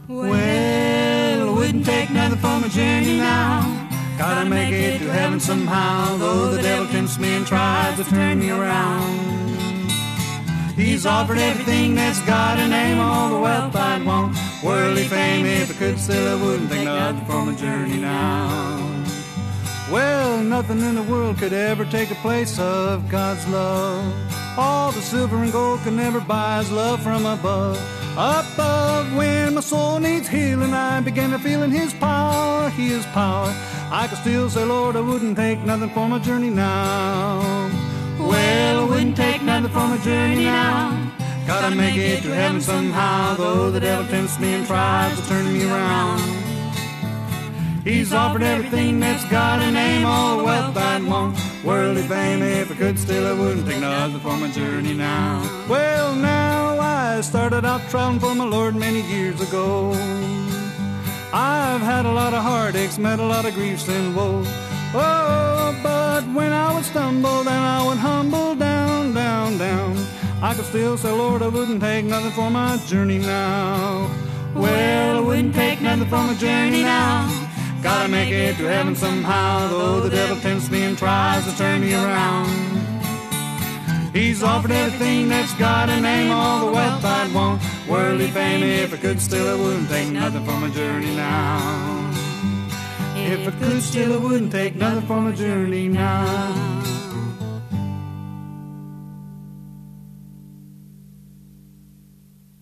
Well, it wouldn't take nothing for my journey now. Gotta make it to heaven somehow, though the devil tempts me and tries to turn me around. He's offered everything that's got a name, all the wealth I'd want, worldly fame. If I could still, I wouldn't take nothing for my journey now. Well, nothing in the world could ever take the place of God's love. All the silver and gold could never buy His love from above. Up above, when my soul needs healing, I begin to feel in His power, His power. I could still say, Lord, I wouldn't take nothing for my journey now. Well, I wouldn't take nothing for my journey now. Gotta make it to heaven somehow, though the devil tempts me and tries to turn me around. He's offered everything that's got a name, all the wealth I'd want, worldly fame. If I could still, I wouldn't take nothing for my journey now. Well, now I started out traveling for my Lord many years ago. I've had a lot of heartaches, met a lot of griefs and woes. Oh, but when I would stumble, then I would humble down, down, down. I could still say, Lord, I wouldn't take nothing for my journey now. Well, I wouldn't take nothing for my journey now. Gotta make it to heaven somehow, though the devil tempts me and tries to turn me around. He's offered everything that's got a name, all the wealth I'd want, worldly fame. If I could still, I wouldn't take nothing for my journey now. If I could still, I wouldn't take nothing for my journey now.